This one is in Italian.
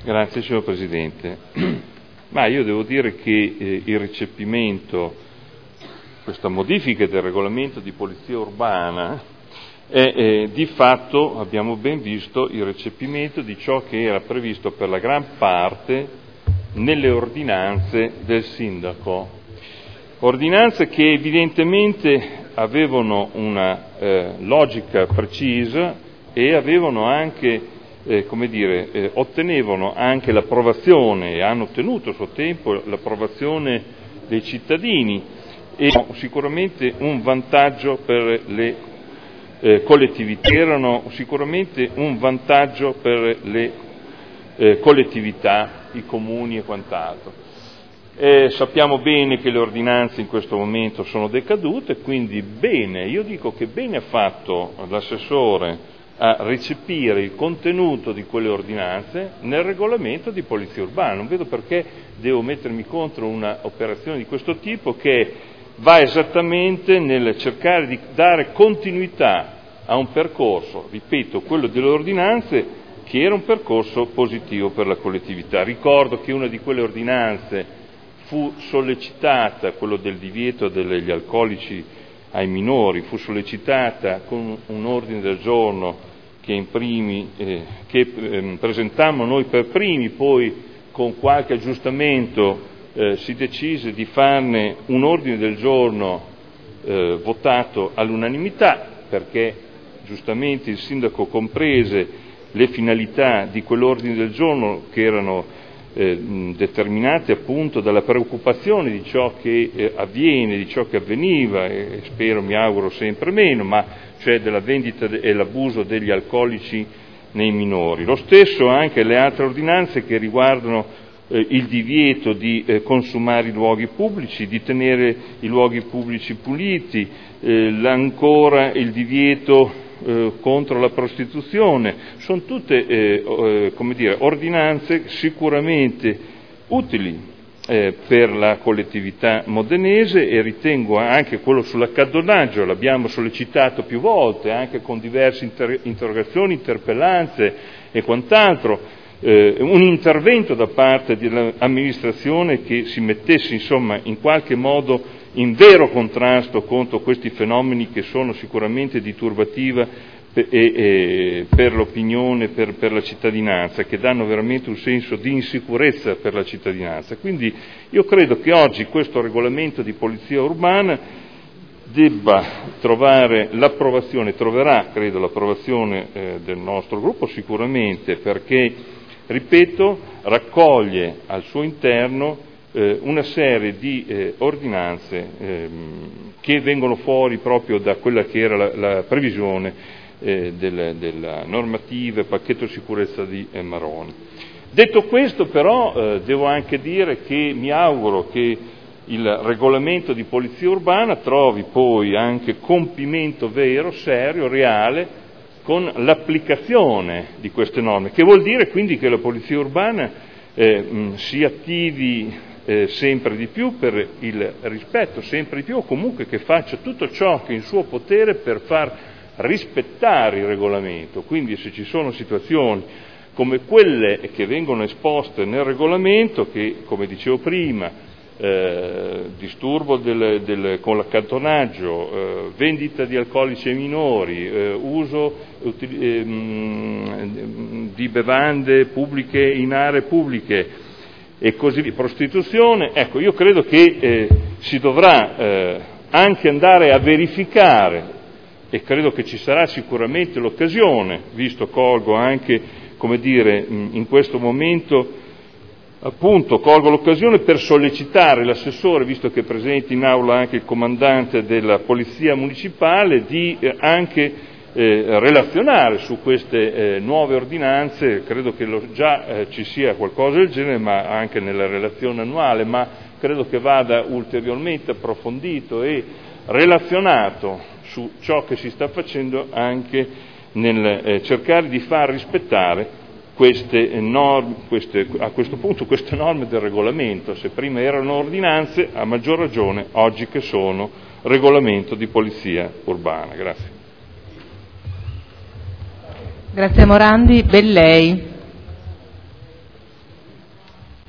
Grazie signor Presidente. Ma io devo dire che il recepimento, questa modifica del regolamento di polizia urbana è di fatto, abbiamo ben visto, il recepimento di ciò che era previsto per la gran parte nelle ordinanze del sindaco. Ordinanze che evidentemente avevano una logica precisa e avevano anche ottenevano anche l'approvazione e hanno ottenuto a suo tempo l'approvazione dei cittadini e sicuramente un vantaggio per le collettività, erano sicuramente un vantaggio per le collettività, i comuni e quant'altro. Sappiamo bene che le ordinanze in questo momento sono decadute, quindi bene, io dico che bene ha fatto l'assessore a recepire il contenuto di quelle ordinanze nel regolamento di polizia urbana. Non vedo perché devo mettermi contro una operazione di questo tipo che va esattamente nel cercare di dare continuità a un percorso, ripeto, quello delle ordinanze, che era un percorso positivo per la collettività. Ricordo che una di quelle ordinanze fu sollecitata, quello del divieto degli alcolici ai minori, fu sollecitata con un ordine del giorno che presentammo noi per primi, poi con qualche aggiustamento si decise di farne un ordine del giorno votato all'unanimità, perché giustamente il sindaco comprese le finalità di quell'ordine del giorno che erano determinate appunto dalla preoccupazione di ciò che avviene, di ciò che avveniva e spero, mi auguro sempre meno, ma cioè della vendita e l'abuso degli alcolici nei minori. Lo stesso anche le altre ordinanze che riguardano il divieto di consumare i luoghi pubblici, di tenere i luoghi pubblici puliti, ancora il divieto contro la prostituzione. Sono tutte ordinanze sicuramente utili per la collettività modenese e ritengo anche quello sull'accantonaggio, l'abbiamo sollecitato più volte anche con diverse interrogazioni, interpellanze e quant'altro, un intervento da parte dell'amministrazione che si mettesse insomma in qualche modo in vero contrasto contro questi fenomeni che sono sicuramente di turbativa per l'opinione, per la cittadinanza, che danno veramente un senso di insicurezza per la cittadinanza. Quindi io credo che oggi questo regolamento di polizia urbana debba trovare l'approvazione, troverà credo l'approvazione del nostro gruppo sicuramente, perché, ripeto, raccoglie al suo interno una serie di ordinanze che vengono fuori proprio da quella che era la previsione della normativa pacchetto sicurezza di Maroni. Detto questo però devo anche dire che mi auguro che il regolamento di polizia urbana trovi poi anche compimento vero, serio, reale con l'applicazione di queste norme, che vuol dire quindi che la polizia urbana si attivi sempre di più per il rispetto, sempre di più, o comunque che faccia tutto ciò che è in suo potere per far rispettare il regolamento. Quindi se ci sono situazioni come quelle che vengono esposte nel regolamento, che come dicevo prima, disturbo con l'accantonaggio, vendita di alcolici ai minori, uso di bevande pubbliche in aree pubbliche e così via, prostituzione, ecco, io credo che si dovrà anche andare a verificare, e credo che ci sarà sicuramente l'occasione, visto colgo anche, in questo momento, appunto, colgo l'occasione per sollecitare l'assessore, visto che è presente in aula anche il comandante della Polizia Municipale, di anche relazionare su queste nuove ordinanze. Credo che già ci sia qualcosa del genere, ma anche nella relazione annuale, ma credo che vada ulteriormente approfondito e relazionato su ciò che si sta facendo anche nel cercare di far rispettare queste norme, a questo punto queste norme del regolamento. Se prima erano ordinanze, a maggior ragione oggi che sono regolamento di polizia urbana. Grazie. Grazie Morandi. Bellei.